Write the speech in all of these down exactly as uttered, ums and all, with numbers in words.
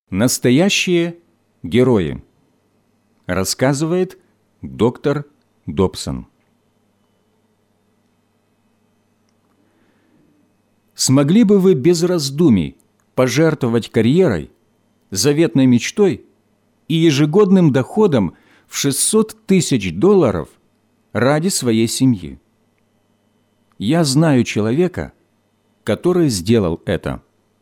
Настоящие герои. Рассказывает доктор Добсон. Смогли бы вы без раздумий пожертвовать карьерой, заветной мечтой и ежегодным доходом в шестьсот тысяч долларов ради своей семьи? Я знаю человека, который сделал это.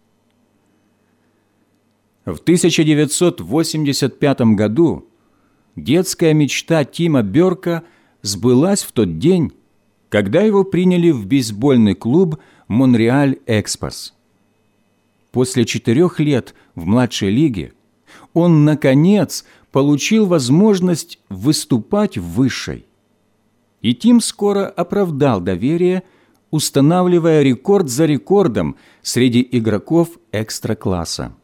В тысяча девятьсот восемьдесят пятом году детская мечта Тима Бёрка сбылась в тот день, когда его приняли в бейсбольный клуб «Монреаль Экспос». После четырех лет в младшей лиге он, наконец, получил возможность выступать в высшей. И Тим скоро оправдал доверие, устанавливая рекорд за рекордом среди игроков экстра-класса.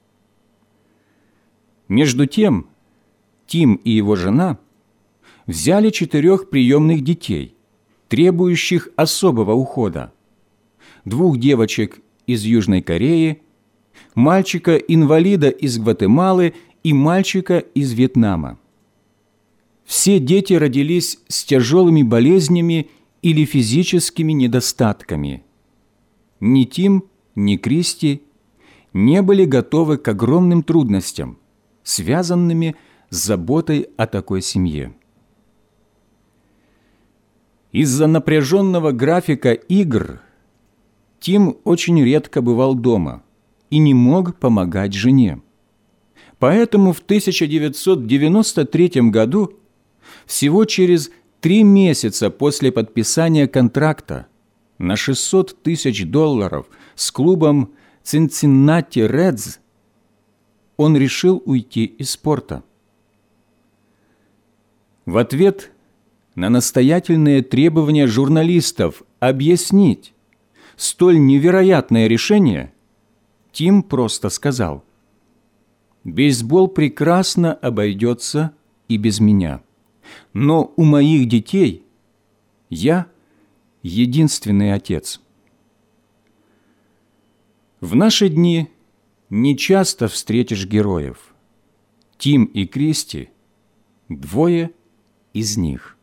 Между тем, Тим и его жена взяли четырех приемных детей, требующих особого ухода, двух девочек из Южной Кореи, мальчика-инвалида из Гватемалы и мальчика из Вьетнама. Все дети родились с тяжелыми болезнями или физическими недостатками. Ни Тим, ни Кристи не были готовы к огромным трудностям, связанными с заботой о такой семье. Из-за напряженного графика игр Тим очень редко бывал дома и не мог помогать жене. Поэтому в тысяча девятьсот девяносто третьем году, всего через три месяца после подписания контракта на шестьсот тысяч долларов с клубом «Цинциннати Редс», он решил уйти из спорта. В ответ на настоятельные требования журналистов объяснить столь невероятное решение, Тим просто сказал: «Бейсбол прекрасно обойдется и без меня, но у моих детей я единственный отец». В наши дни не часто встретишь героев. Тим и Кристи – двое из них.